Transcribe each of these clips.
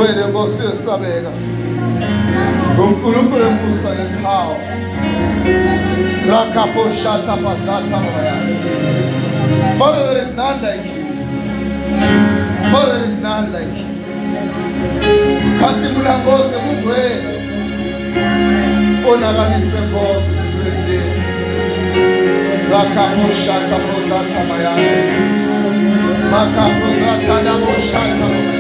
Sigcwele Nkosi yesabeka. uNkulunkulu emusa nesihawu. Rakapo shata pasata moya. Father, there is none like you. Father, there is none like you. Kanti kuna Nkosi ekugcwele. Onakalise Nkosi emsebenzini. Rakapo shata pasata moya. Makapo shata labo shata moya.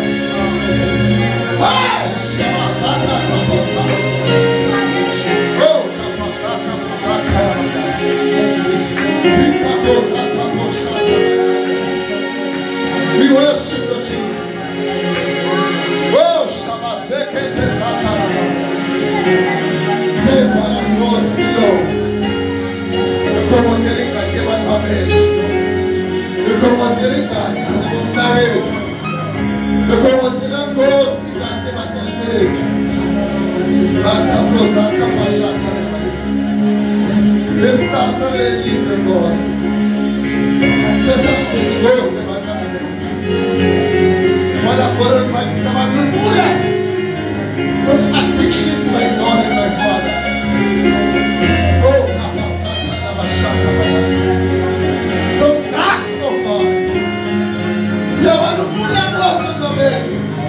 Ah, shata pasata. We worship you, Jesus. Oh, Shabazeke Pesatara. Say, Father, cross below. You come on, telling God, give us a bed. You come on, telling God, give us a bed. You come on, telling God, give us a bed. Mataposaka Pashatara. This Sasare leave the boss. Say something, goes the Father, God Almighty, someone from addictions, my God and my Father. Oh, from drugs, oh God. Someone who put up gospels of it.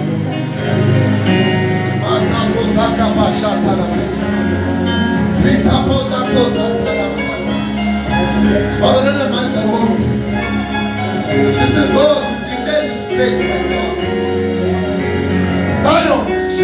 This is those who declare this place, my God. Zion,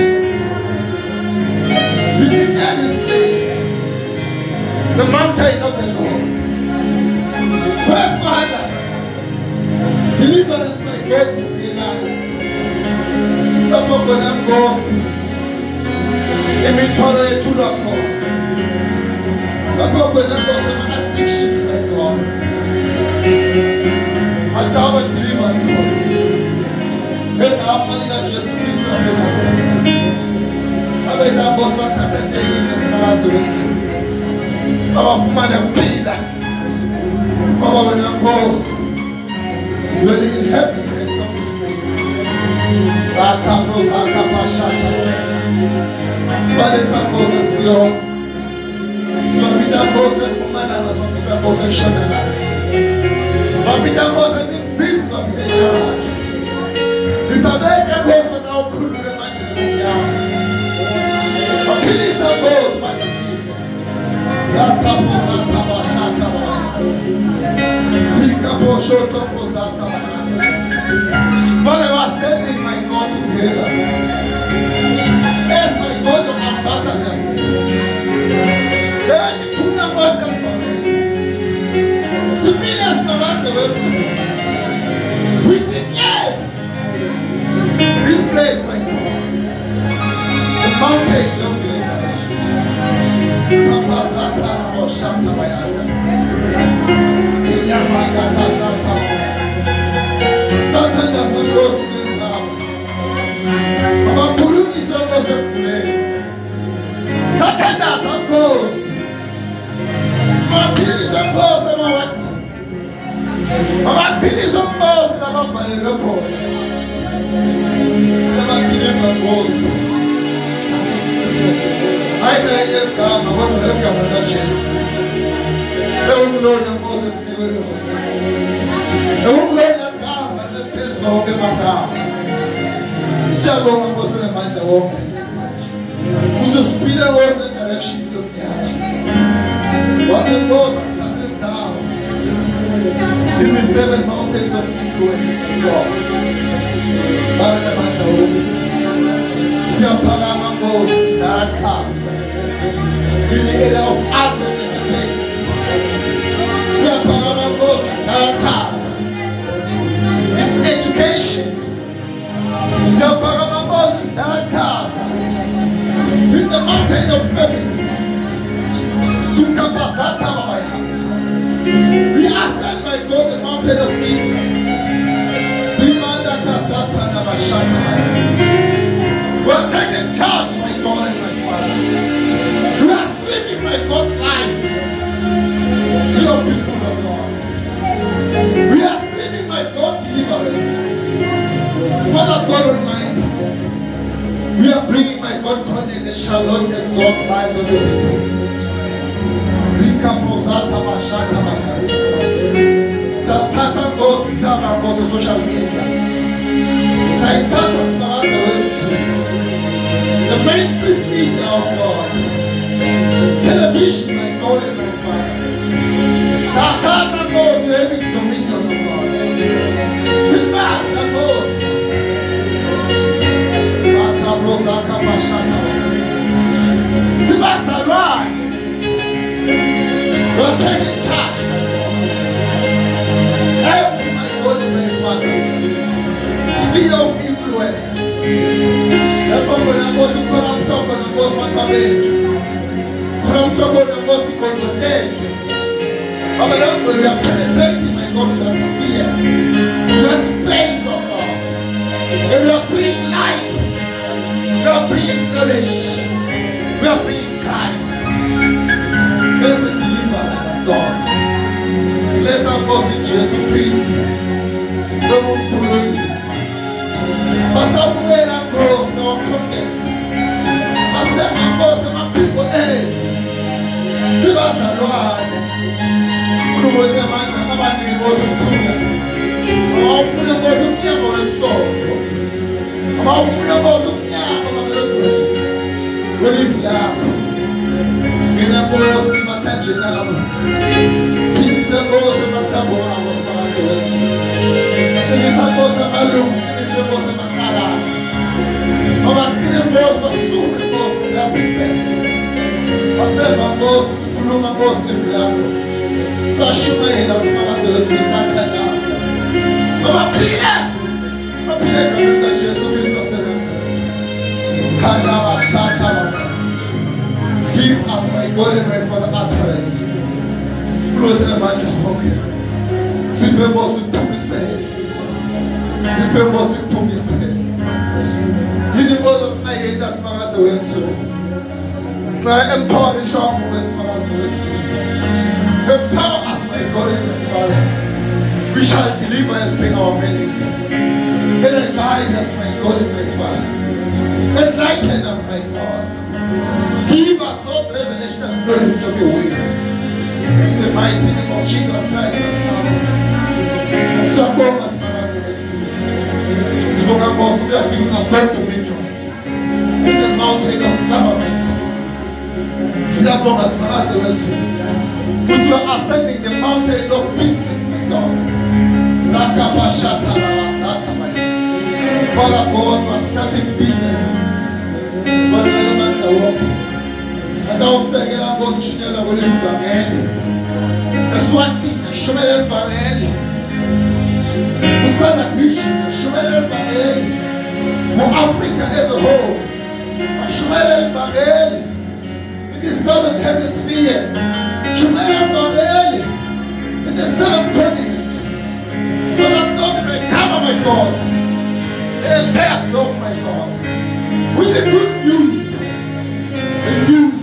you declare this place, the mountain of the Lord. Where, Father, deliverance, my God, is realized. Napokona Nkosi, imithwalo yethu lapho. Napokona Nkosi, my addictions, my God. And thou art delivered, God. And our Malia Jesus Christ was in us. Avec ta bosse, ma cassette, et une espérance de reçu. Our Fumana Pila. Our Nambos. You are the inhabitants of this place. Rata Rosaka Pashata. Spades and Bose Sion. Spapita Bose Pumana, Spapita Bose Shanela. Spapita Bose Nixims of the yard. Isabella goes but now could remind you. But Elisa goes but Rataposata Bashata. Pikaposhota Posata. Father, I was standing my God together. As my God of ambassadors. Turn the two numbers down for me. Subminas Marathas. We declare this place, my God, the mountain of deliverance. Kapazatara Moshata Bayana. Iyamagata Zata. Satan does not go to the town. Baba Pulu is not going to play. Satan does not go. Baba Pulu is not going to what? Baba Pulu is not going to Baba never deliver boss. I never come. I want to help you with the chest. I won't learn your Moses never know. I won't learn your calm and the best of the matter. Shall go and go to the mind of woman. Who's a speeder word the direction you look at? What's the boss as doesn't down? Give me 7 mountains of influence. God. In the area of arts and entertainment, in education, in the mountain of family, we ascend, my God, the mountain of media. We are taking charge, my God and my Father. We are streaming, my God, life to your people, my God. We are streaming, my God, deliverance. Father God Almighty, We are bringing, my God, condemnation, Lord, exalt lives of your people. Zika prosata mashata mahata. Zatata goes to social media. Zaitata smarata wesu. The mainstream media of God. Television, my God and my Father. Zatata goes to every dominion of God. Zibata goes. Mata prosaka mashata. Zibata run. You're taking charge, my God. Every, my God and my Father, sphere of influence. That's what we're supposed to corrupt talk on the most man comment. Corrupt talk on the most to confront. But when we are penetrating, my God, to the sphere, to the space of God, and we are bringing light, we are bringing knowledge, we are bringing Christ. There's the deliverer, my God. Let us go to Jesus Christ. No more foolish. Pastor Fuera goes to our content. Pastor goes to my people aid. Sibasa Lord. Uruboze manda abandi goes to Tuna. Abafuna goes to Nyama Lesotho. Abafuna goes to Nyama Mamelodi. Weliflako. Ngena goes Matanje nabo. Boza matabo abo sibakathi wesu. Ngisiboza malungu, ngisiboza makala. Ngoba kine boza basuke boza ngasibethe. Baseva boza sikhuluma boza nevlako. Sashumayela sibakathi wesu sathandaza. Ngoba phila. Baphila ngamandla Jesu Kristu waseNazaretha. Khana washatha bafana. Give us, my God and my Father, utterance. Close the mind of okay. Simple boss to me say. Simple boss to me say. He was my head as far as the West. So I empower the shop as far as the West. Empower us, my God and my Father. We shall deliver as per our mandate. Energize us, my God and my Father. Enlighten us, my God. Give us no revelation and knowledge of your word. In the mighty name of Jesus Christ of Nazareth. Sabonga Smarata Wesu. Sabonga boss, you are giving us no dominion in the mountain of government. Sabonga Smarata Wesu. Because you are ascending the mountain of business, my God. Rakapashata Lavasata, my Father God was starting businesses. But the elements are working. And don't say, I'm going to share the word of Eswatini, Shumere Family, Musana Christian, Shumere Family, for Africa as a whole, Shumere Family, in the southern hemisphere, Shumere Family, in the seven continents, so that God may cover, my God, the entire globe, my God, with the good news, the news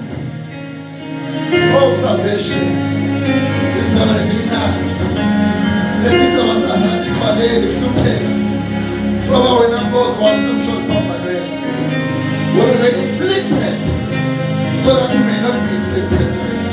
of salvation. It's our deliverance. Let it was as I declared the Shupega. Baba, when I go, so I should stop my name. We were inflicted so that you may not be inflicted.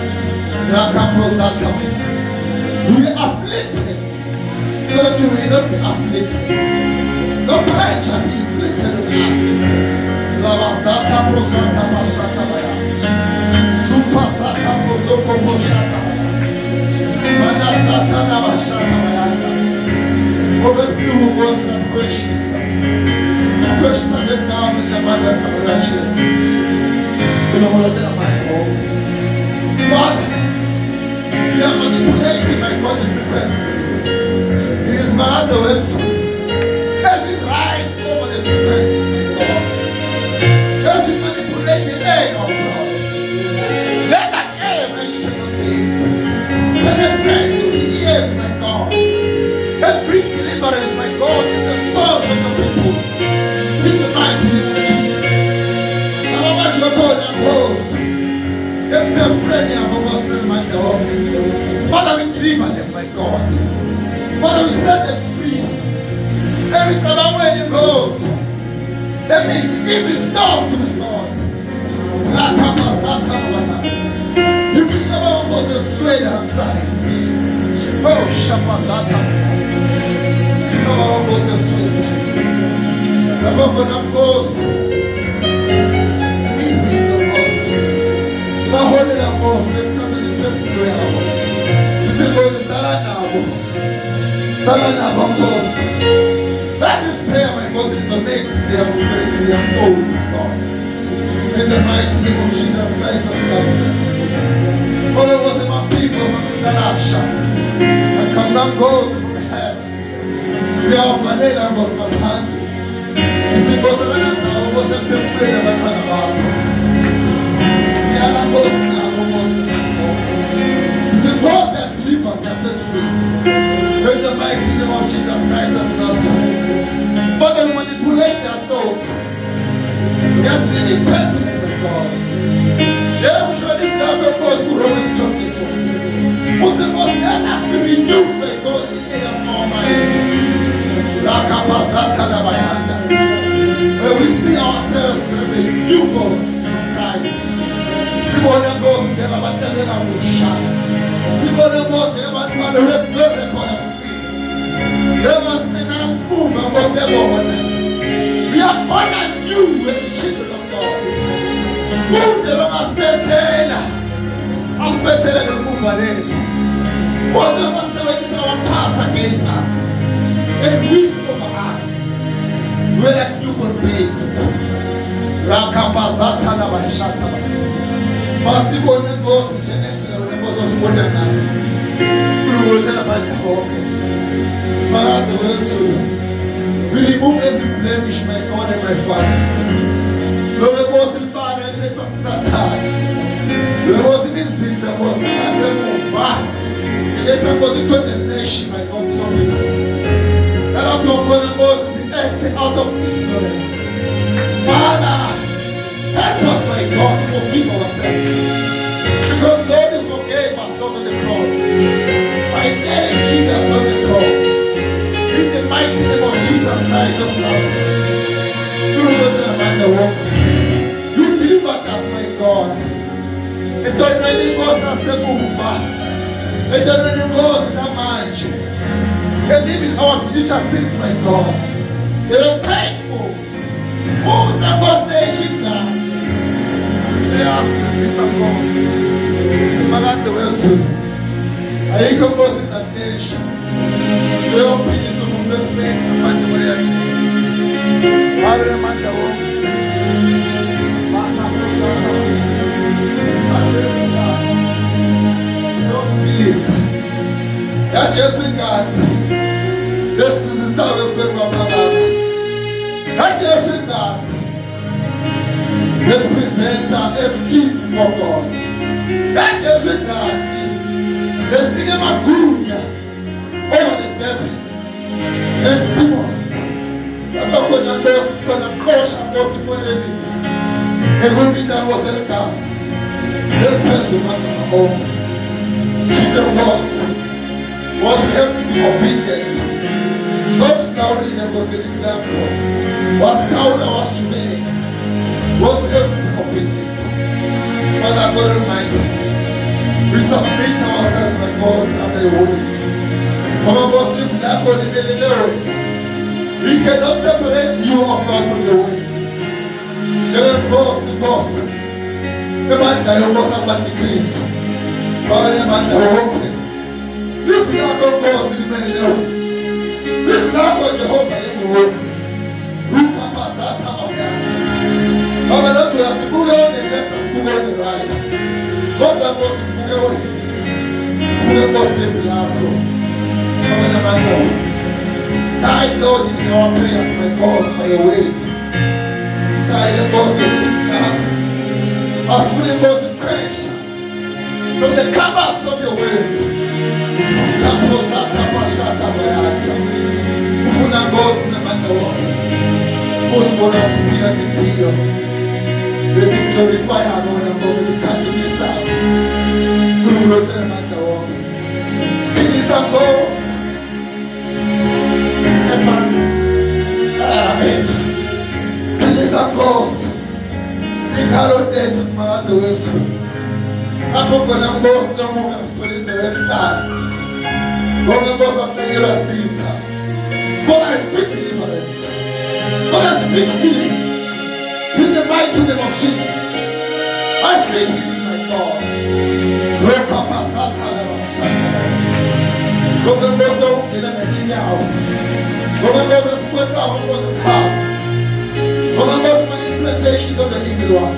We are afflicted so that you may not be afflicted. The pain shall be inflicted on us. Rabazata prosata pashata maya. Supazata prosoko poshata maya. Manazata nabashata maya. Overflow was the precious. Precious of the garment, the mother of the righteous. You know what I'm my home. Father, we are manipulating my God the frequencies. It is my other wisdom. As we ride over the frequencies, my God. As we manipulate the air of God. Let that air mention of things penetrate through the ears, my God. And bring deliverance, my God, in the souls of the people. In the mighty name of Jesus. I'm about your God and host. Father, we deliver them, my God. Father, we set them free. Every time I'm where you goes, let me Even thoughts, my God. Rakapazata Mabaya. Even about was a sweat outside. Oh, Shapazata Mabaya. About was a suicide. About when I'm boss. Easy to boss. My holy boss. That doesn't perfect well. She said, oh, Salana boss. That is prayer, my God, resonates in their spirits, in their souls, my God. In the mighty name of Jesus Christ of Nazareth. For there was my people from Galasha. And come down goes from hell. See how Vanilla was not handsome. You see, was a perfect man. See how that goes now, was the boss that delivered, that set free. In the mighty name of Jesus Christ of Nazareth. Father, manipulate their thoughts. They are feeling patterns, my God. They are usually black and white who always talk this one. Most of us, let us be renewed, my God, in the area of our minds. Where we see ourselves as the newborns of Christ. Still on the ghost, tell about the revolution. Still on the ghost, tell about the record of sin. There must be no move and must never honor. We are honoring you with the children of God. Move the Roman Spetena. Our Spetena will move on it. What the Roman 7 is our past against us. And weep over us. We're like newborn babes. Rakapazatana by Shataba. Must the one that goes to Genesis when the boss was born at night. We will tell about the hope. We remove every blemish, my God and my Father. Lord, it wasn't bad and it was Satan. It wasn't sin, it was as a move. It was a condemnation, my God, to your people. That of your brother Moses is acting out of ignorance. Father, help us, my God, to forgive ourselves. Because Lord, you forgave us on the cross. By nailing Jesus on the cross. In the mighty name of Jesus Christ of Nazareth. You delivered us, my God. And don't know any ghost that's a mover. And don't know any ghost in a mansion. And even our future sins, my God. They are grateful. Oh, the most nation God. They are sins of God. The Magata will soon. I ain't going to go in that nation. They are opinions. That's God. This is the sound of film of brothers. That's God. Let's present let's keep for God. That's God. Let's think about Gunya over the devil. And demons. I'm not going to know it's going to crush and was the enemy. And when we done was in the car, the person not going to home. She the boss was have to be obedient. Those cowardly that was in the flag was coward was today. Was have to be obedient. Father God Almighty, we submit ourselves, my God, under your word. Mama must live that God in the Lord. We cannot separate you, of God, from the word. Jeremy boss. The man that you was about to decrease. Baba the man that you walk. Live like a boss in the Lord. Live like a Jehovah in the world. Who capacity of that? Baba not to us move on the left us move on the right. God that boss is moving away. Smooth boss live like guide Lord in our prayers, my God, by your weight. Sky the boss of the love. As putting both the creation from the covers of your weight. Taposata Pashata Bayata. Ufuna goes in the matter of most bonus appear the period. They did glorify our Lord and goes in the country beside. Guru wrote in the matter of it is a boss. Release our goals. Carol Date was my answer. I'm going to most no more of 27 time. Most of the seats. God, I speak deliverance. God, I speak healing. In the mighty name of Jesus. I speak healing, my God. Manipulations of the evil one.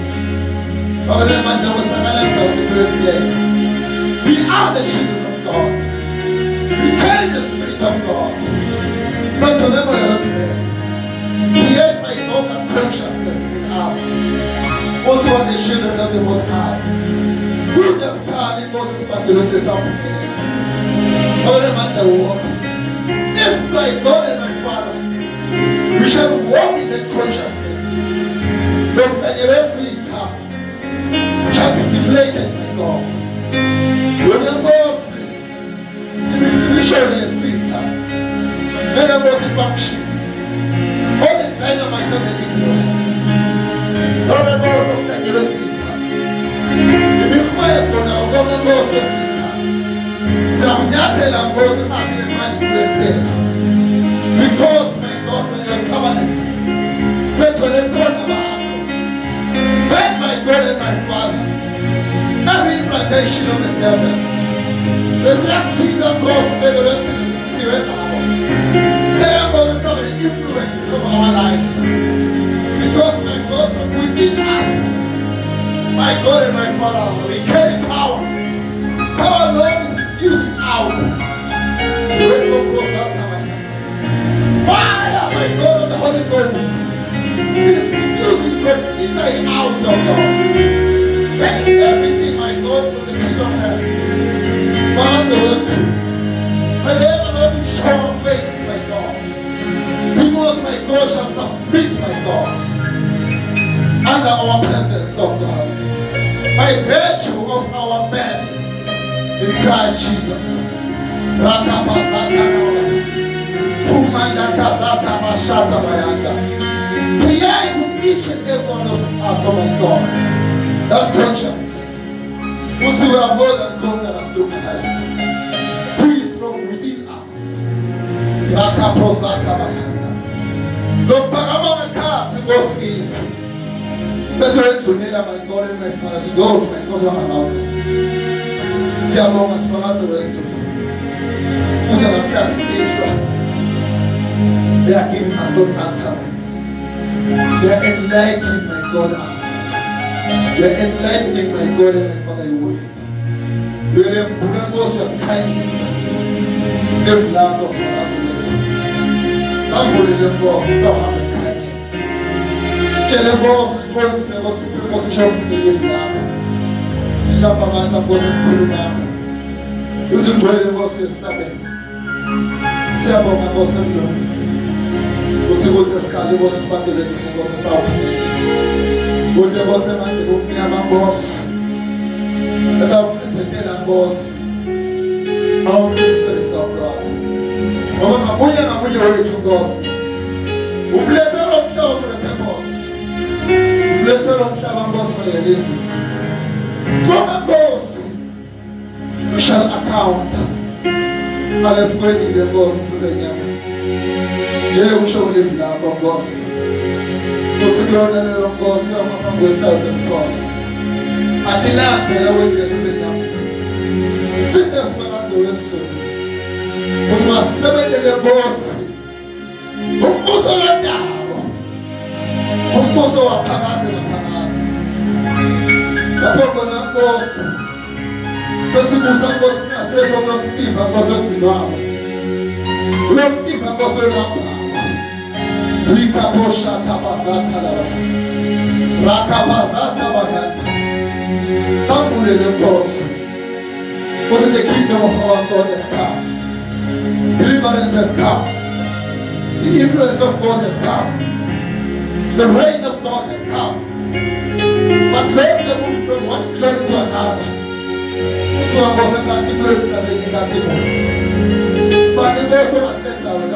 We are the children of God. We carry the Spirit of God. That's whatever you are doing. Create, my God, that consciousness in us. Also are the children of the Most High. We just can't Moses, but the Lord is not permitted. However much I walk. If my God and my Father, we shall walk in the consciousness. But the seeds shall be deflated, my God. Remember, we show the seeds. Remember the function. All the dynamite of the evil one. All the balls of the seeds. The fire for our government balls of seeds. So I'm not saying I'm going to manipulate death. Because, my God, when you're covenant, that's what they've done about. When my God and my Father, every implantation of the devil, there's activities of God's benevolence in the city right now. They are going to have an influence over our lives. Because my God from within us, my God and my Father, we carry power. Our Lord is infusing out. Fire, my God, of the Holy Ghost is diffusing from inside out of God. Making everything, my God, from the pit of hell. Smile to us. Whenever, Lord, you show our faces, my God. Demons, my God, shall submit, my God, under our presence, of God. By virtue of our men in Christ Jesus. Create in each and every one of us, oh my God, that consciousness, which we are more than conquerors through Christ, who is from within us. No parama cards goes eat. Let's wait to hear my God and my Father, to those my God who are around us. Siamo masparata wesu. They are giving us no utterance. They are enlightening, my God, us. They are enlightening, my God and my Father, your word. They are embracing your kindness. If love was not somebody the boss is not having kindness. The boss is trying to say what's the proposition to the love. Shabbat was in Kulumaka. Using where was your Sabbath. Shabbat was in Lum. Você vai descar e você vai ter esse negócio está automático. Você vai ter uma boss. Então, entender a boss. Our ministries of God. Uma mulher hoje tu gosta. Blazer não estava para purpose. Blazer não estava boss para a reason. So my boss, we shall account. Alles when the boss is a young. Eu show the flag of boss. Você não é o boss, não é uma coisa de boss. Até lá, ela vai ver se é. Se Deus para isso, os mais sabem de boss. O moço lá dá. O moço a pagar na pagar. Na pouco na boss. Se você boss na ser um tipo a boss de novo. Um tipo a boss de novo. Rikaposha tabazata lava. Rakabazata bahanta. Somebody the boss. Was the kingdom of our God has come. Deliverance has come. The influence of God has come. The reign of God has come. But let them move from one glory to another. So I wasn't got the glory and they got the moon. But the boss of a tenth hour,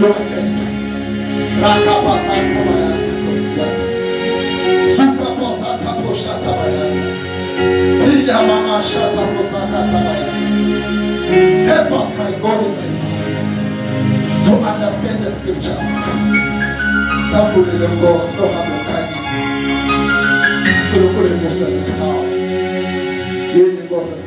no, Rakapazata bayanta kosiata. Sukapazata Help us, my God and my Father, to understand the scriptures. Somebody let go, still have your kind. Kule Musa is how. You go as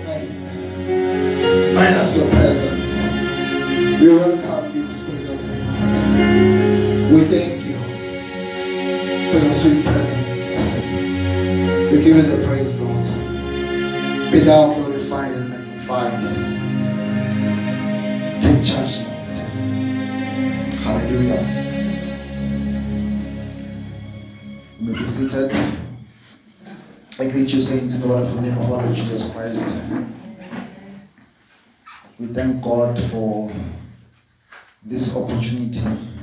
minus your presence. We welcome you, Spirit of the God. We thank you for your sweet presence. We give you the praise, Lord. Be thou glorified and magnified. Take charge, Lord. Hallelujah. You may be seated. I greet you, saints, in the wonderful name of our Lord Jesus Christ. We thank God for this opportunity.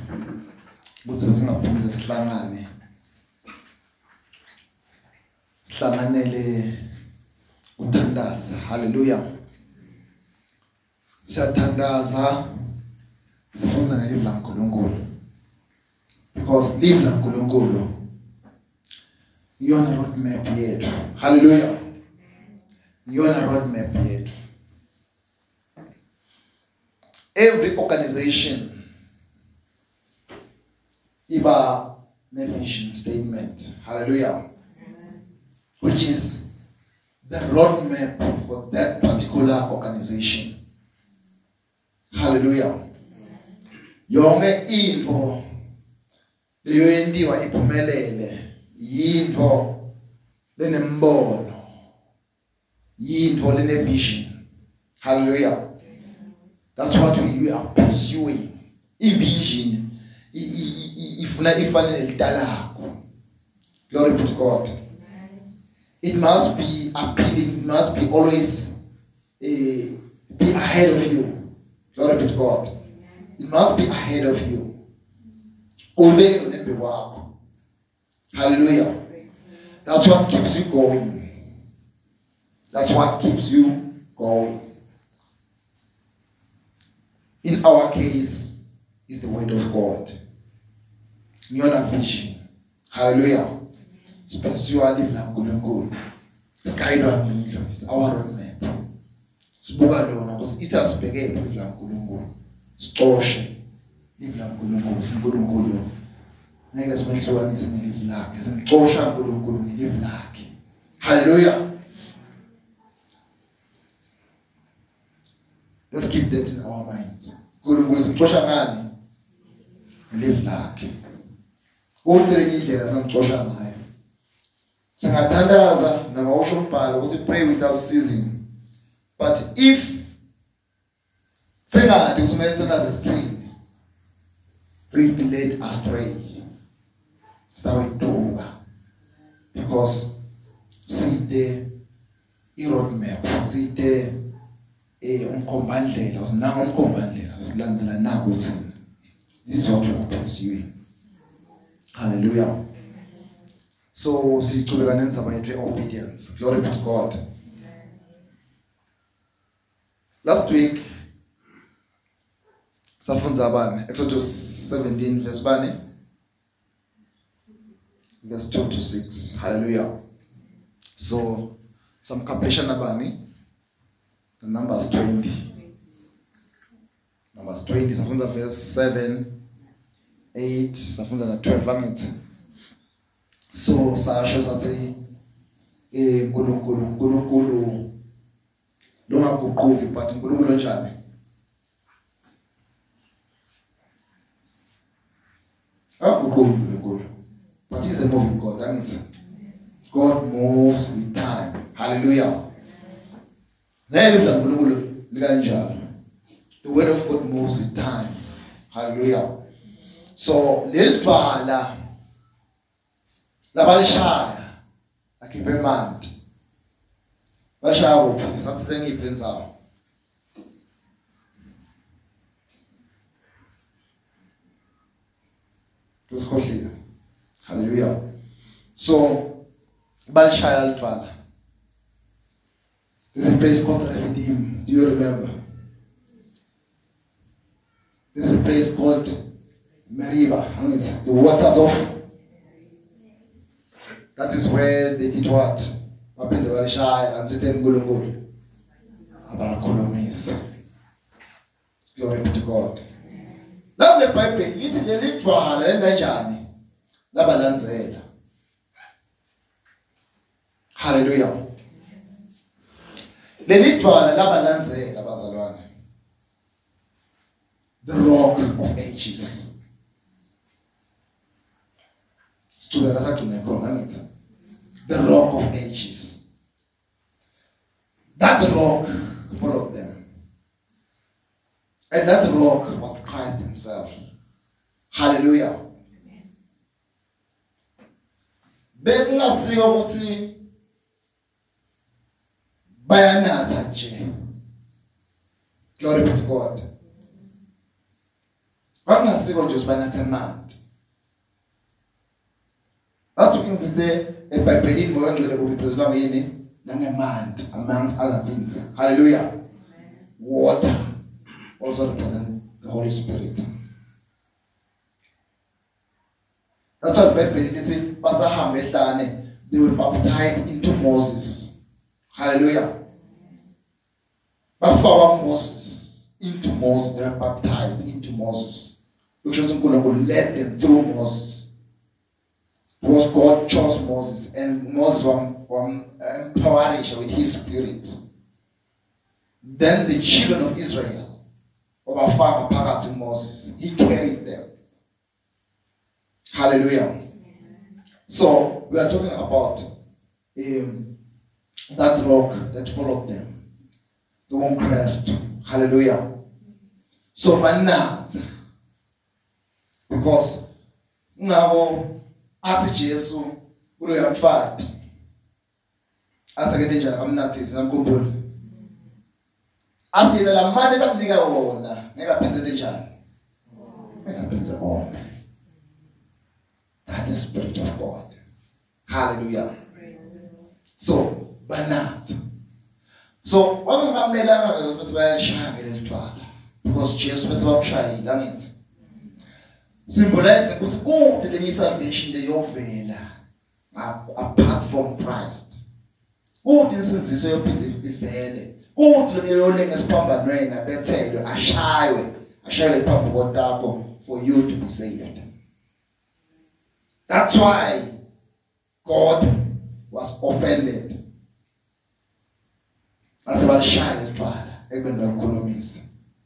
Hallelujah. Because live la nkulunkulu yona roadmap yethu. Hallelujah. Yona roadmap yethu. Every organization iba vision statement. Hallelujah. Which is the roadmap for that particular organization. Hallelujah. Yonke into leyo yendiwa iphumelele yinto lenembono, yinto lenevision. Hallelujah. That's what we are pursuing. Vision ifuna ifanele lidalako. Glory be to God. It must be appealing. It must be always be ahead of you. Glory be to God. It must be ahead of you. Hallelujah. That's what keeps you going. That's what keeps you going. In our case, is the word of God. Your vision. Hallelujah. Especially it's our roadmap. Sibuka lona because it has begun with nkulunkulu. Sitoshe live la nkulunkulu sinkulunkulu. Ngeke simehlukanise ngelive lakhe. Simxosha nkulunkulu ngelive lakhe. Hallelujah. Let's keep that in our minds. Nkulunkulu simxosha ngani? Ngelive lakhe. Konke indlela samxosha ngayo. Singathandaza nabawusho umbhalo ukuthi pray without ceasing. But if singade usumele sithandaze sithini, we'll be led astray. Sitawuduka because side roadmap, side umkhombandlela, usinawo umkhombandlela, silandzela nako thina. This is what we are pursuing. Hallelujah. So sichubeka nenzaba yethu obedience. Glory be to God. Last week safunza abani Exodus 17 verse bani verse 2 to 6. Hallelujah. So some completion abani Numbers 20. Numbers 20 safunza verse 7, 8 safunza na 12 minutes. So sasho sathi nkulunkulu longaguquki but nkulunkulu njani? Aguquki nkulunkulu. But he's a moving God, angithi? God moves with time. Hallelujah. Nkulunkulu likanjalo. The word of God moves with time. Hallelujah. So lelibhala labalishaya akhiphe manje bashaya kuphi sathi sengiphe indzawo kusikhohlile. Hallelujah. So balishaya lidvala. There's a place called Rephidim. Do you remember? There's a place called Meribah, the waters of That is where they did what? Bapenze balishaya ansithi uNkulunkulu abalikhulumisa. Glory be to God. Lapho eBhayibheli lithi leli dwala lenanjani labalandzela. Hallelujah. Leli dwala labalandzela bazalwane. The rock of ages. The rock of ages. That rock followed them. And that rock was Christ himself. Hallelujah. Bekungasiko ukuthi bayanatha nje. Glory be to God. Bekungasiko nje banatha amanzi. Last week sister eBhayibhelini moyongcwele urepresentwa ngini nangemanzi amongst other things. Hallelujah. Water also represents the Holy Spirit. That's what Bible says. Basahamba ehlane, they were baptized into Moses. Hallelujah. Bafakwa Moses into Moses. They were baptized into Moses. Which was going to lead them through Moses. Because God chose Moses, and Moses was empowered with his spirit. Then the children of Israel, of our father Phakathi Moses, he carried them. Hallelujah. So we are talking about that rock that followed them, the one Christ. Hallelujah. So banat, because now athi Jesu kulo yamfati asake njani amnathisi namkhumbula asiyela lamane kamnika wona ngekaphenze njani ngekaphenze ona. That is the Spirit of God. Hallelujah. So banat. So wangamelanga ukuthi bayashaya ngelitwala because Jesus bese bamshayile angithi symbolize ukuthi kude le salvation leyovela apart from Christ. Kude insinziso yophinze ivele. Kude lo yolenga siphambanweni abethelwe ashaywe phambi kotakho for you to be saved. That's why God was offended. Ase balishaya litwala ekubenda likhulumisa.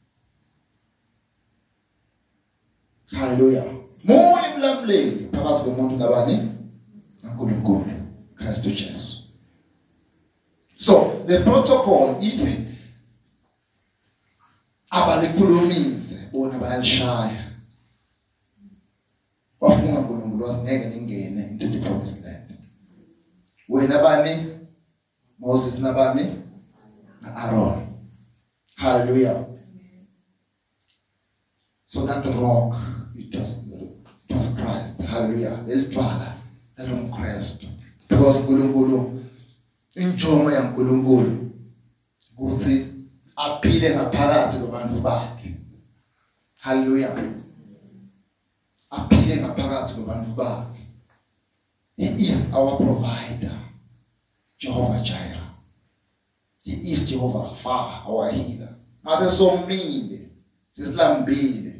Hallelujah. Muli mlamleli phakathi komuntu nabani? uNkulunkulu, Christ Jesus. So the protocol ithi abalikhulumise bona bayalishaya. Wafunga uNkulunkulu wasingeke ningene into the promised land. Wena bani? Moses nabani? Aaron. Hallelujah. So that rock, it was Christ. Hallelujah. Elitwala elomkristu. Because uNkulunkulu injongo yaNkulunkulu ukuthi aphile ngaphakathi kwabantu bakhe. Hallelujah. Aphile ngaphakathi kwabantu bakhe. He is our provider, Jehovah Jireh. He is Jehovah Rapha, our healer. Mase somile, sisilambile.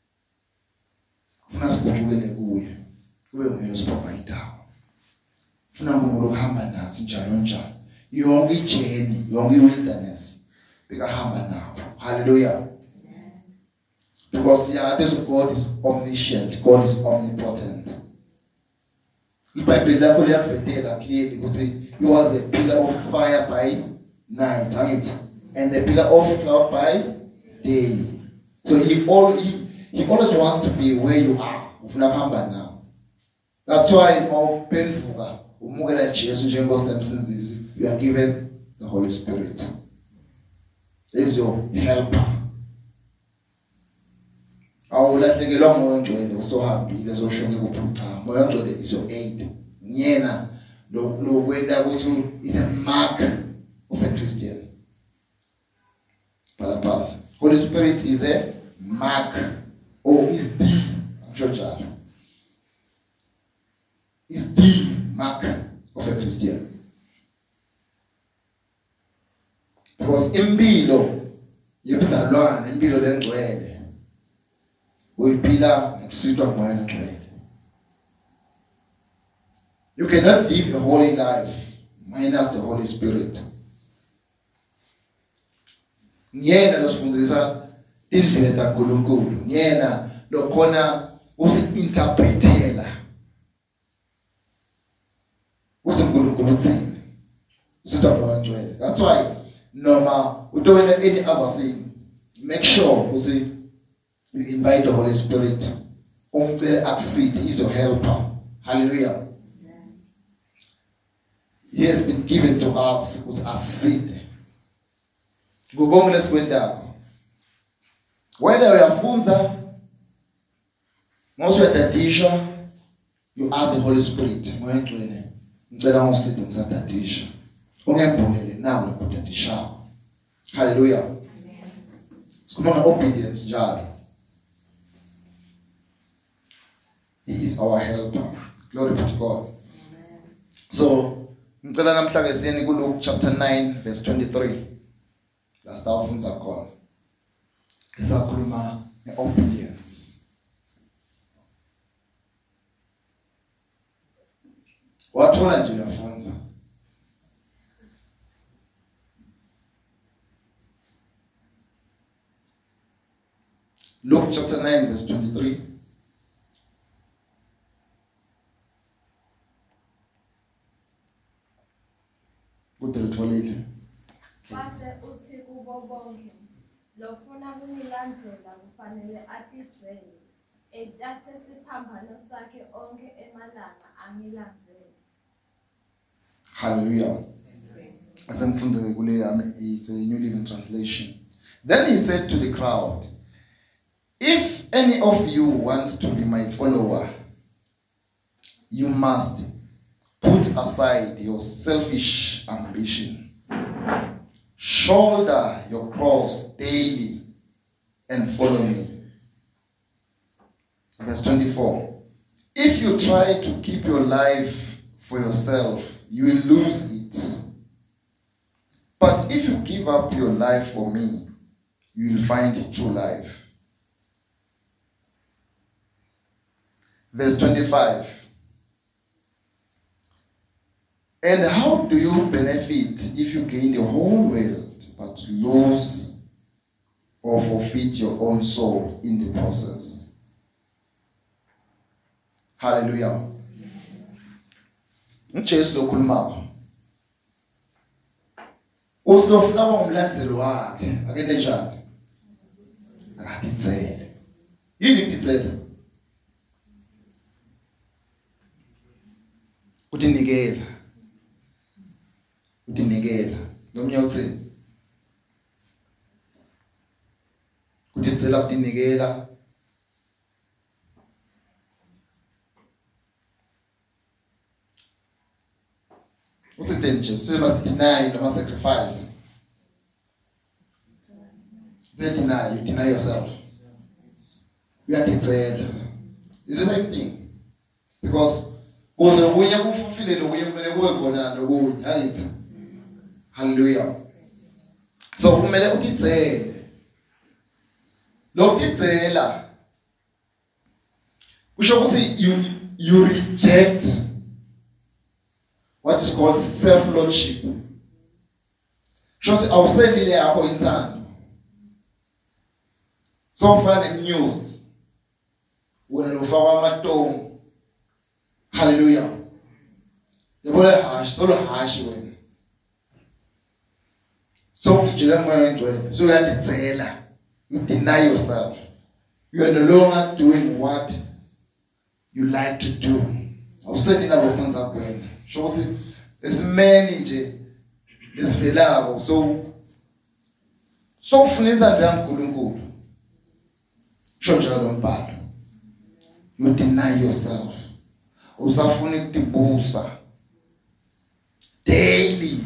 Funa sikujukele kuye. Kube nguyena provider. Funa uNkulunkulu ukuhamba nathi njalo njalo. Yonke ijeni, yonke wilderness bekahamba nawo. Hallelujah. Because God is omniscient, God is omnipotent. IBhayibheli lakho liyakuvetela clearly ukuthi he was a pillar of fire by night, and the pillar of cloud by day. So he always wants to be where you are. Ufuna kuhamba nawo. That's why mawuphenduka umukela Jesu njengosi emsindisi, you are given the Holy Spirit. Is your helper. Awulahlekelwa moya ngcwele usohambile soshone kuphuca. Moya ngcwele is your aid. Nyena lo kwenda ukuthi is a mark of a Christian. Palapas. Holy Spirit is a mark or is the church. Is the mark of a Christian. Because impilo yebuzalwane, impilo lengcwele uyiphila ngesitwa moya ngcwele. You cannot live a holy life minus the Holy Spirit. Ngiyena losifundisa indlela kaNkulunkulu. Ngiyena lokhona usi-interpretela. USinkulunkulu uthini? Usitwa moya ngcwele. That's why noma udoing any other thing, make sure you invite the Holy Spirit. Umcele accede, he's your helper. Hallelujah. He has been given to us with a seed. Go let's go down. Whether we are funza, most of the teacher, you ask the Holy Spirit. Hallelujah. Come on, obedience, Jar. He is our helper. Glory be to God. So, Luke chapter 9, verse 23. That's how things are called. This is obedience. What told you your friends? Luke chapter 9, verse 23. Base uthi kubo bonke lofuna kunilandzela kufanele atizele etshathe siphambano sakhe onke emalanga angilandzele. Hallelujah. Asemfundzeke kule is a New Living Translation. Then he said to the crowd, if any of you wants to be my follower, you must put aside your selfish ambition. Shoulder your cross daily and follow me. Verse 24. If you try to keep your life for yourself, you will lose it. But if you give up your life for me, you will find true life. Verse 25. And how do you benefit if you gain the whole world but lose or forfeit your own soul in the process? Hallelujah. Njesu lokhuluma. Usilofuna bomlandzelo wakhe, akende njani? Akatitsele. Yini titsele? Utinikela. Utinikela. Nomnye uthini? Utitsela utinikela. Usithini nje? So you must deny, you must sacrifice. You deny yourself. You are detailed. It's the same thing. Because hallelujah. So kumele uditsele. Lokuditsela kusho ukuthi you reject what is called self-lordship. Shothi awusendile yakho insando. So fana news. Wena lofaka amatongo. Hallelujah. Yabona hash, solo hash wena. So kujela moya ngcwele. So uyaditsela. You deny yourself. You are no longer doing what you like to do. Awusendile ngothanza kwena. Shothi there's many nje lesivelako so ufunisa nje uNkulunkulu. Sho njalo mbhalo. You deny yourself. Usafuna ukubusa daily.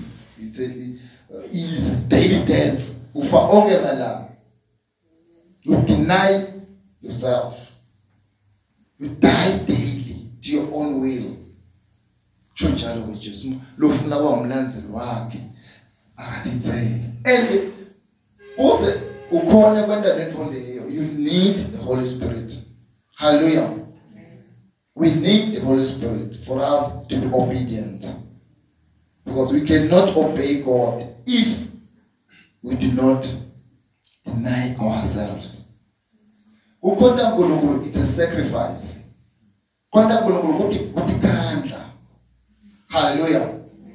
Is daily death. Ufa onke malanga. You deny yourself. You die daily to your own will. kusho njalo ke Jesu lofuna kwamlandzeli wakhe akaditsele and uze ukhona kwenda lento leyo you need the Holy Spirit. Hallelujah. We need the Holy Spirit for us to be obedient, because we cannot obey God if we do not deny ourselves. Ukonda ngulungulu, it's a sacrifice. Konda ngulungulu kutikhandla. Hallelujah.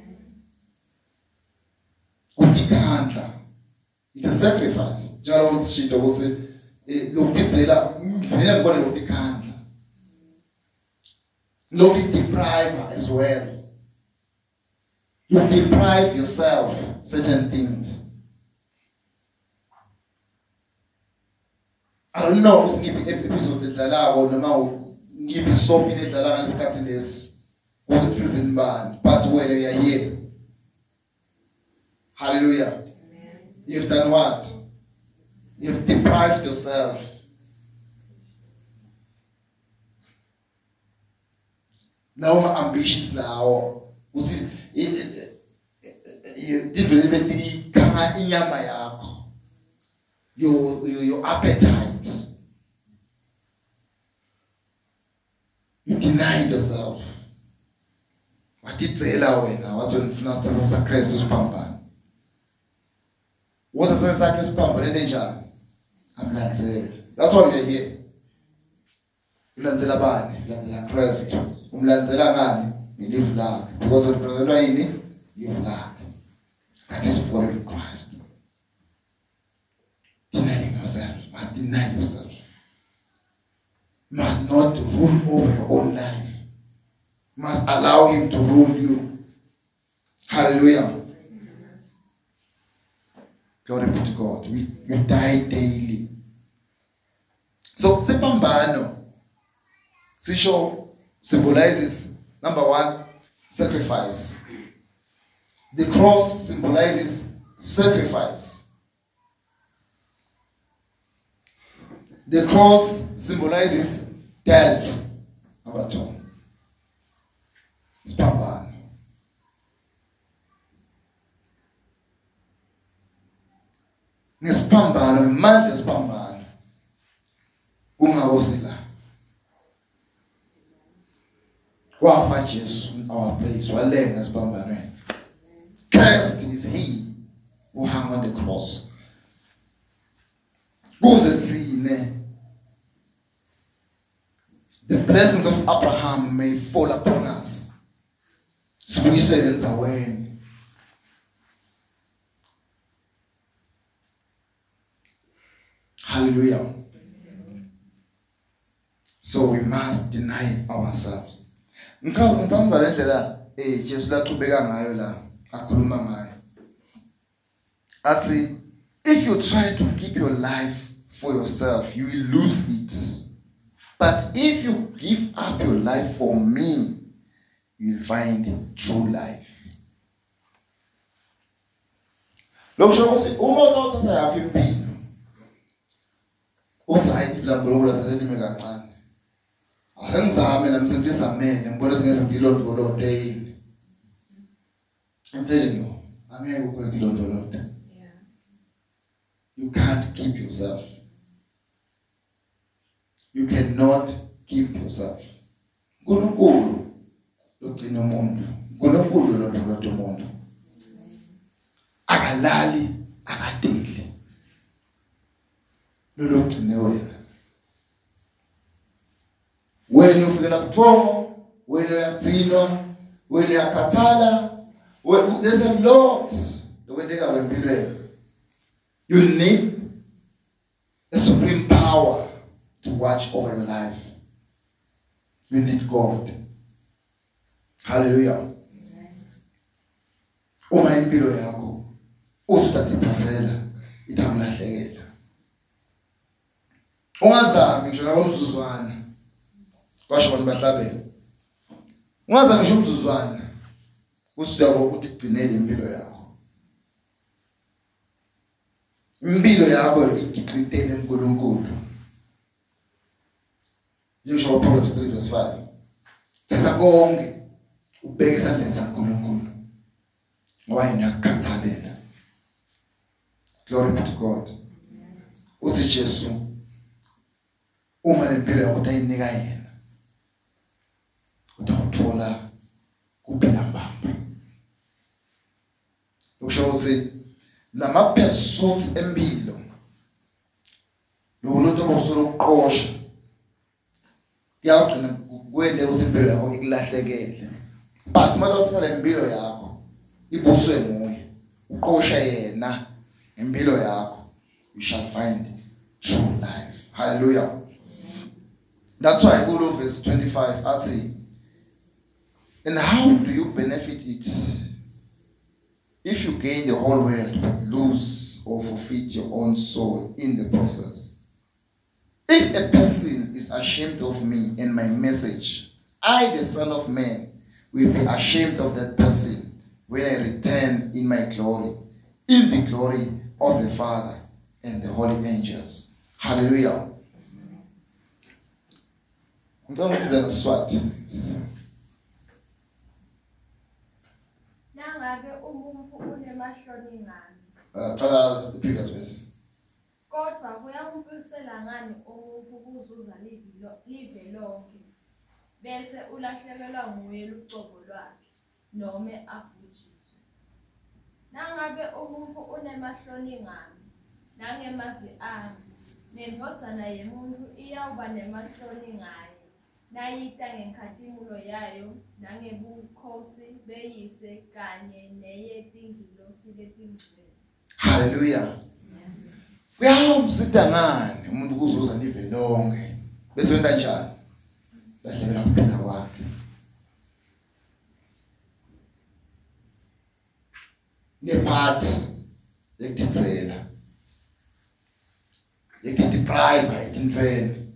Kutikhandla. It's a sacrifice. Njalo usishido ukuthi lokudizela mvele ngibone lokutikhandla. Not deprive as well. You deprive yourself certain things. I don't know ukuthi ngiphi episode edlalako noma ngiphi soap edlala ngalesikhathi lesi ukuthi kusizini bani, but wena you are here. Hallelujah. Amen. You've done what? You've deprived yourself. Now my ambitions now, you see, you didn't really kama inyama yako, your appetite. You denied yourself. What did say la wena? What's when first sacrifice to spamba? What is the sacrifice spamba? Nenja. I'm not saying. That's why we're here. Ulandzela bani? Ulandzela Christ. Umlandzela ngani? Live like. Because of the yini? Live like. That is following Christ. Denying yourself. Must deny yourself. Must not rule over your own life. Must allow him to rule you. Hallelujah. Glory be to God. We die daily. So sepambano symbolizes, number one, sacrifice. The cross symbolizes sacrifice. The cross symbolizes death. Number two, spambano. Nespambano, imandla spambano. Ungawosila. Wafa Jesus in our place. Walenga spambano. Christ is he who hung on the cross. The blessings of Abraham may fall upon us. Spiritual away. Hallelujah. So we must deny ourselves. Ngicabanga lendlela Jesu laqhubeka ngayo la akhuluma ngayo. Athi if you try to keep your life for yourself, you will lose it. But if you give up your life for me, you will find true life. Lokusho ukuthi uma uthatha yakho impilo uthi hayi impilo ngolongola zaselime kancane. Asengizame namsentizamene ngibona singeze ngilondvolode yini. I'm telling you, angeke ukule ngilondvolode. You can't keep yourself. You cannot keep yourself. Nkulunkulu logcina umuntu. Nkulunkulu londoloda umuntu. Akalali, akadeli. Lologcine wena. Wena ufikela kuthongo, wena uyagcinwa, wena uyakhathala. There's a lot lokwendeka kwempilweni. You need a supreme power to watch over your life. You need God. Hallelujah. Uma impilo yakho usuthathiphazela itamlahlekela. Ungazami ngisho nakomzuzwana. Kwasho abantu bahlabela. Ungazami ngisho umzuzwana. Usudako ukuthi igcinele impilo yakho. Impilo yakho igiqitele uNkulunkulu. Yesho Proverbs 3:5. Thetha konke ubheke esandleni saNkulunkulu ngoba ngiyakukhathalela. Glory be to God. Uthi Jesu uma lempilo yakho uyinika yena utawuthola kuphela mbamba. Ukusho ukuthi lama pursuits empilo lo lento obusoloqosha kuyagcina kwende usimpilo yakho ikulahlekele. But uma uthatha lempilo yakho ibuswe nguye uqosha yena impilo yakho, you shall find true life. Hallelujah. That's why I go to verse 25. I say, and how do you benefit it if you gain the whole world but lose or forfeit your own soul in the process? If a person is ashamed of me and my message, I, the Son of Man, will be ashamed of that person when I return in my glory, in the glory of the Father and the holy angels. Hallelujah. Nangabe umuntu unemahloni ngani. The previous verse. Kodwa kuyamphusela ngani umuntu ukuzuza live lonke bese ulahlekelwa nguye uqobo lwakhe noma abhujiswe. Nangabe umuntu unemahloni ngani nangemavi ami nendodana yemuntu iyawuba nemahloni ngaye nayita ngenkathimulo yayo nangebukhosi beyise kanye neyetingilosi letingcwele. Hallelujah. Kuyamsida ngani umuntu ukuzuza live lonke bese wenta njani? Lahlekelwa kuphela kwakhe. Nepart yekutitsela yekutideprive etintweni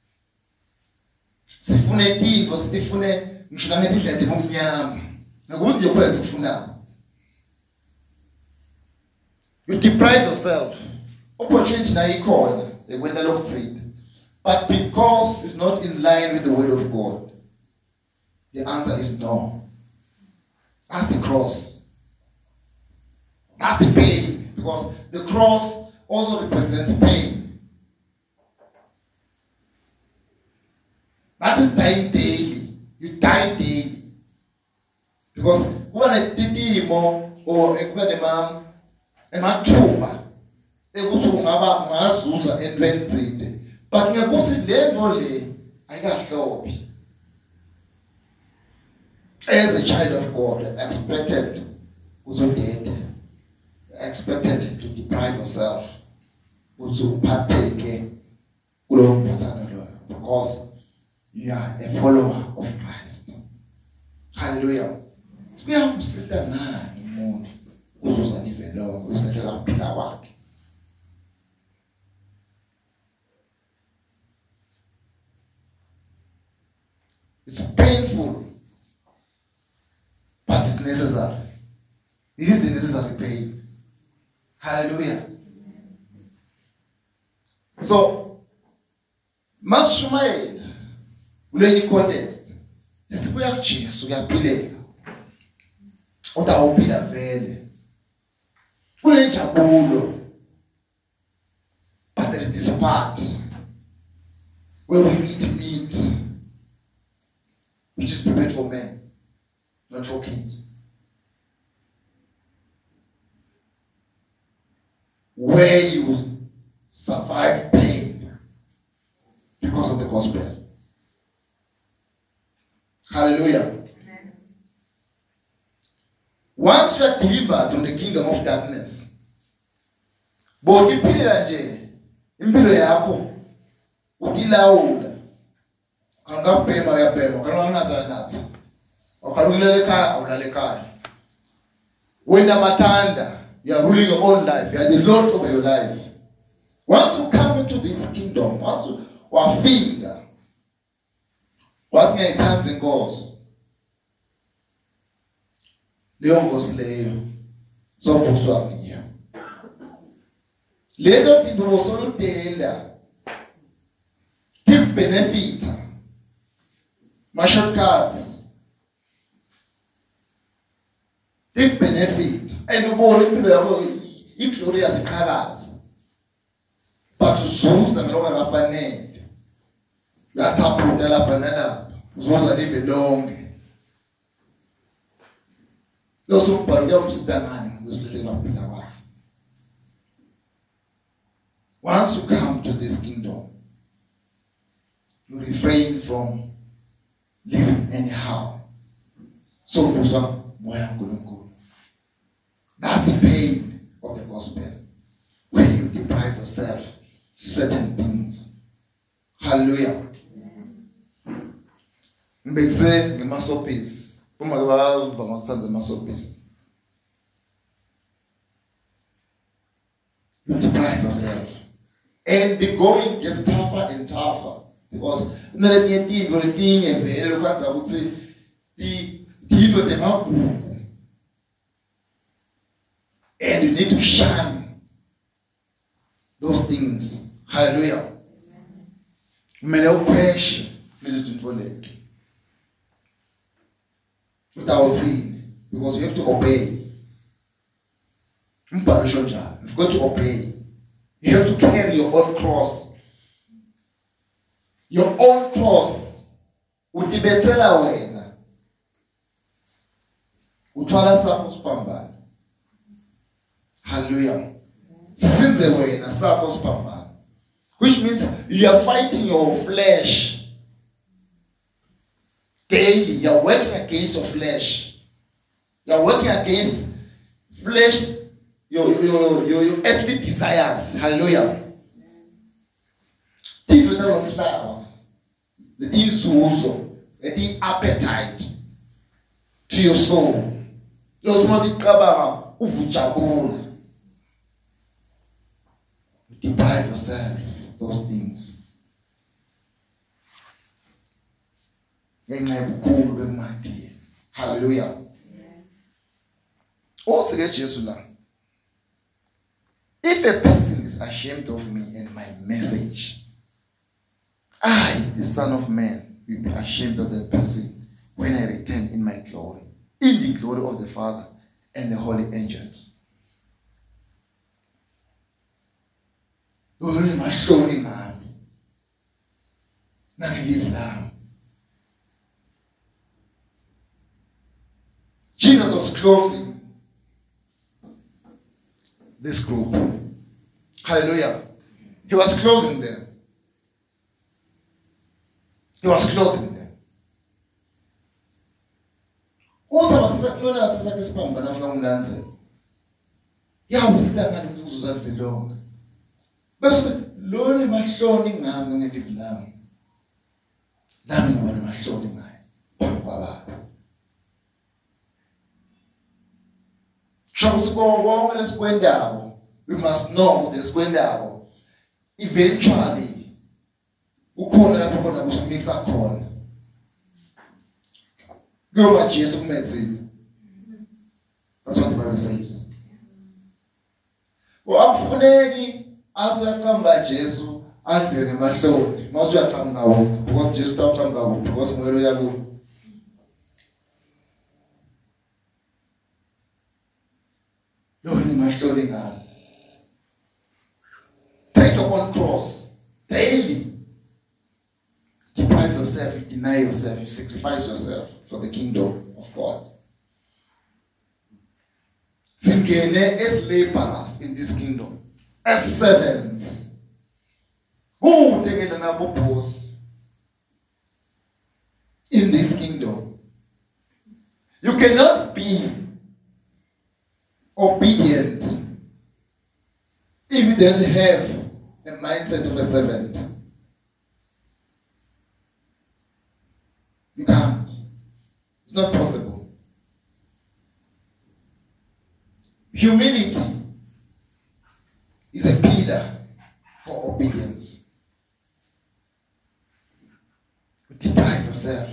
sifune tintfo sitifune ngisho nangetindlela tebumnyama ngokuthi nje khona sikufuna. You deprive yourself opportunity na ikhona ekwenta lokutsite, but because it's not in line with the word of God, the answer is no. That's the cross. That's the pain, because the cross also represents pain. That is dying daily. You die daily. Because when I did or emathuba ekuthi ungaba ngazuza entweni zide, but ngekuthi le nto le ayikahlophi. As a child of God, expected to deprive yourself because you are a follower of Christ. Hallelujah. Kuyamsida nani umuntu uzuza live lonke usihlala kuphila kwakhe. It's painful, but it's necessary. This is the necessary pain. Hallelujah. So, mashumayela kule context sisibuya kuJesu uyaphileka utawuphila vele kule njabulo, but there is this part where we eat meat which is prepared for men, not for kids, where you survive pain because of the gospel. Hallelujah. Amen. Once you are delivered from the kingdom of darkness, bokiphila nje impilo yakho utilawula kangapema yapema kanonazanaza okalulele ekhaya awulale ekhaya wena mathanda. You are ruling your own life. You are the Lord over your life. Once you come into this kingdom, once you are filled, what can times and goes? Leon goes leyo. So buswamiya. Later it was also tender. Keep benefit. My shortcuts. Take benefit. And ubone impilo yakho iglorious iqhakaza. But uzuza noma akafanele. Uyathaphula lapha nalapha. Uzuza live lonke. Lo sombhalo kuyamsida ngani ngosihlekela kuphila kwakhe. Once you come to this kingdom, you refrain from living anyhow. So buswa moya nkulunkulu. That's the pain of the gospel. When you deprive yourself certain things. Hallelujah. Mbekse ngemasopisi. Uma bava ngakuthanza emasopisi. You deprive yourself. And the going gets tougher and tougher. Because and you need to shun those things. Hallelujah. Without sin, because you have to obey. You've got to obey. You have to carry your own cross. Your own cross. Utibetela wena. Utwala sakho sipambana. Hallelujah. Since wena sakho sipambana. Which means you are fighting your flesh. Daily, you are working against your flesh. You are working against flesh, your earthly desires. Hallelujah. The things also, the appetite to your soul. You deprive yourself of those things. Hallelujah. Also, if a person is ashamed of me and my message, I, the Son of Man, will be ashamed of that person when I return in my glory, in the glory of the Father and the holy angels. Jesus was closing this group. Hallelujah. He was closing them. He was closing them. Also, was a spamba na from Lancer. Yeah, we sit down and do something long. But Lord, my showing I'm going to live long. Laming over my showing eye. We must know the squendabo. Eventually, we call it up on the mix a corn. Go my Jesus medicine. That's what the Bible says. Well, I'm funny as I come by Jesus. I'll be in my soul. Most of the time now, because Jesus don't come back, because where we are going. You're in my shouldering arm. Take your own cross daily. Deprive yourself, you deny yourself, you sacrifice yourself for the kingdom of God. Simgene as laborers in this kingdom, as servants. Who take another boss in this kingdom? You cannot be obedient if you don't have the mindset of a servant. You can't. It's not possible. Humility is a pillar for obedience. You deprive yourself.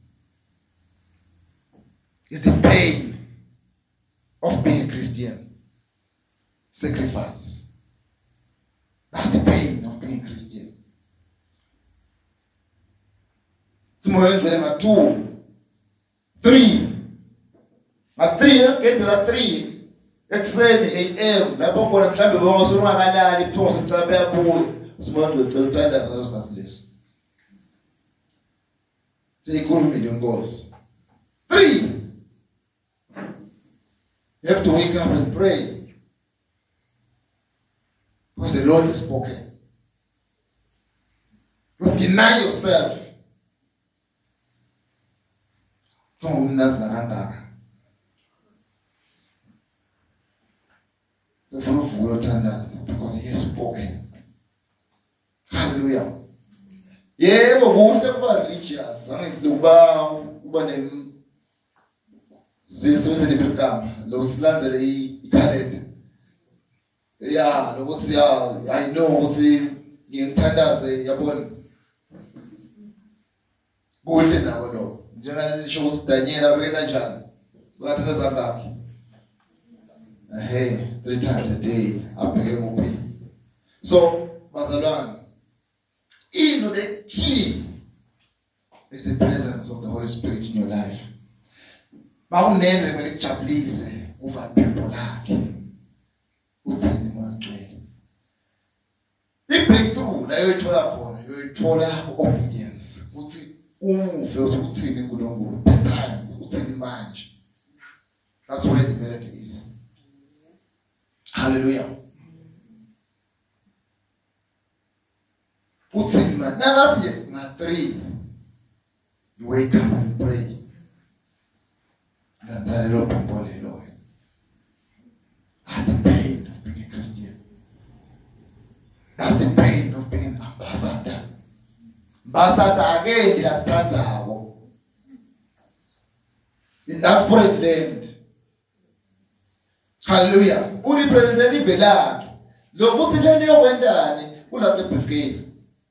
It's the pain of being a Christian. Sacrifice. That's the pain of being a Christian. Some 2, 3. Nga-3 ngedela 3 ekuseni AM lapho khona mhlambe bonke sonungakalali kuthiwa sicela beyabuya sibantu becela uthandaza ngaso sikhathi seyikhulumile inkosi. 3 you have to wake up and pray because the Lord has spoken. You deny yourself. Don't so because he has spoken. Hallelujah. Yeah, but kuhle kuba religious. Angithi kuba nem sisebenzisa iprogam lo silandzele ikhalenda. Yeah, lokuthi I know ukuthi ngiyithandaze yabona. Kuhle nako lo. Njengasho ukuthi Daniel abeke kanjani. Ukathandaza ngakho. Hey, 3 times a day abheke kuphi. So, bazalwane, the key is the presence of the Holy Spirit in your life. Mawunene kumele kujabulise kuva iphimbo lakhe. Uthini mangcwele. I-breakthrough la yoyithola khona, yoyithola obedience. Uthi umuve uthi uthini uNkulunkulu, the time uthini manje. That's where the miracle is. Hallelujah. Uthini manje. Nakathi nga-3 you wake up and pray. That's the pain of being a Christian. That's the pain of being an ambassador. Ambassador again in that foreign land. Hallelujah. Who represents the village? Lo musileni yokwendani kula the briefcase.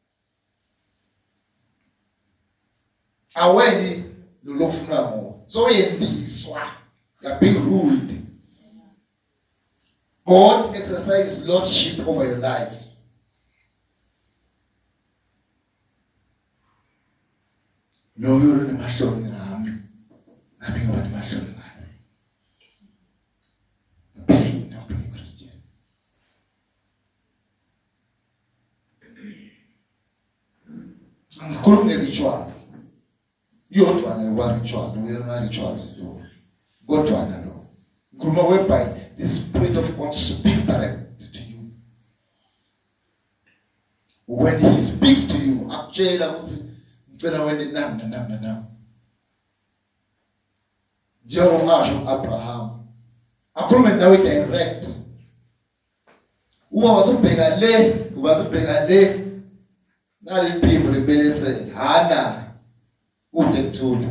Aweni lo lofuna mo. So yendiswa. You are being ruled. God exercises lordship over your life. No, you're in the machine. I'm about the machine. The pain of being a Christian. I'm calling a ritual. You ought to understand ritual. No, you're not rituals. Go to another. Whereby the Spirit of God speaks directly to you. When He speaks to you, actually, I would say, Abraham. I couldn't know it direct. Was a begale. Now the people the belly say, Hannah, who take told.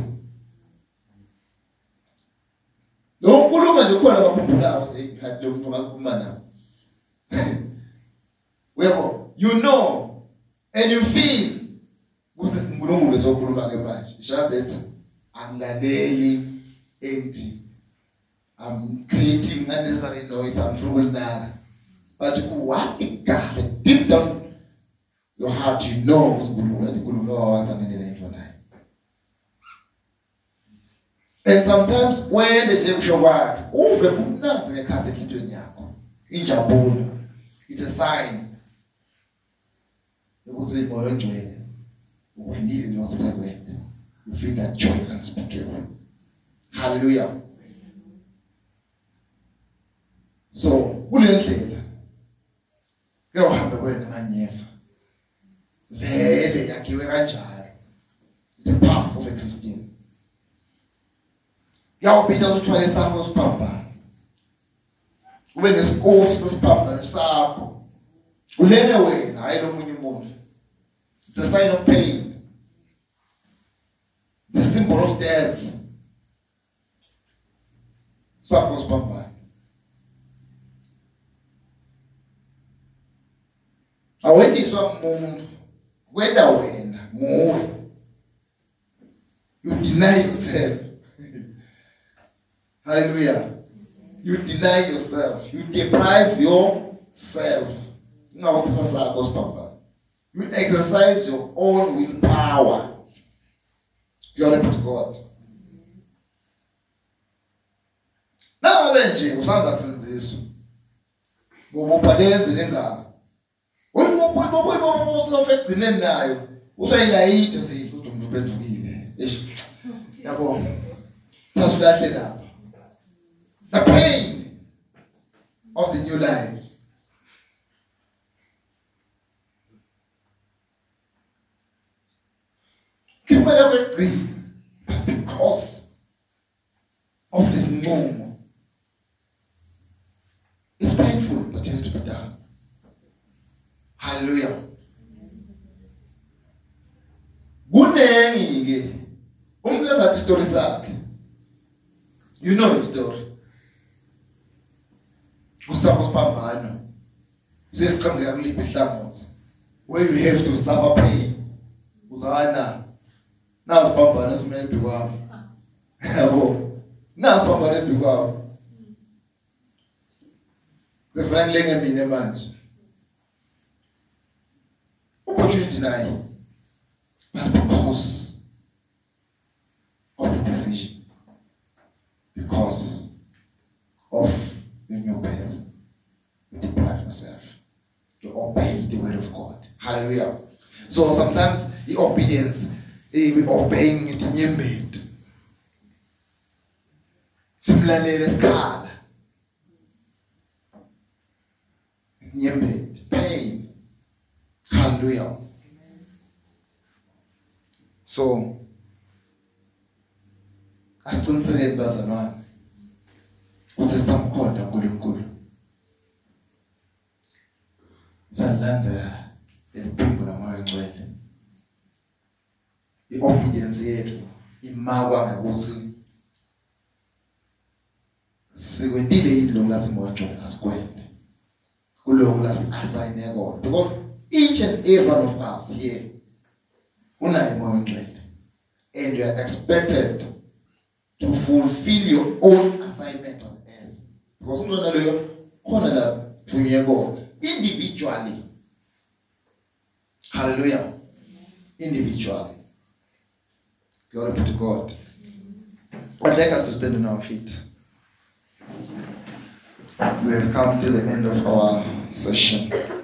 No, Kuluma, you call about Kumpula, was a had Lumana. Well, you know, and you feel. It's just that I'm laleli empty. I'm creating unnecessary noise. I'm frugal now. But what it got deep down your heart, you know and sometimes when the Jewish work, it's a sign. It was a more enjoyable. We need it was that way. You feel that joy unspeakable. Hallelujah. So, wouldn't say go have a word man. It's the path of a Christian. Y'all be those trying to sample papa. When the scoffs is papa, the sap. Well, anyway, I don't mean you move. It's a sign of pain. It's a symbol of death. Suppose Papa. And when this one moves, when move, you deny yourself. Hallelujah. You deny yourself. You deprive yourself. Now what is a circus, Papa? You exercise your own willpower. Glory to God. Nangabe nje usanza kusinziswa. Ngoba ubhalenze lengaba. Uyibo uzofegcineni nayo. Usoyilayida useyithi kodwa umuntu uphendukile. Yabo. Sasulahle lapha. The pain of the new life. Because of this norm, it's painful, but it has to be done. Hallelujah. Kunengi-ke umuntu ezathi story sakhe. You know the story. Kusapho sibambana. Sesiqhambe kuliphi ihlangothi. Where you have to suffer pain. Uzana. Nazi sibambana simele bikwami. Yabo. Nazi sibambana bikwami. Sefuna ngilenge mina manje. Opportunity nayo. But because of the decision, because of your new birth, you deprive yourself to obey the word of God. Hallelujah. So sometimes the obedience, we obeying it in bed. Similarly, the scar in bed, pain. Hallelujah. So, asiqiniseke bazalwane ukuthi samkhonda uNkulunkulu. Siyalandzela impimbo lamoya ngcwele. I-obedience yethu imakwa ngokuthi sikwendile yini lokho lasemoya ngcwele asikwende. Kuloko lasi-assign kona. Because each and every one of us here unayo moya ngcwele, and you are expected to fulfill your own assignment on earth. Because umntwana leyo khona la thunywe kona individually. Hallelujah. Individually. Glory be to God. I'd like us to stand on our feet. We have come to the end of our session.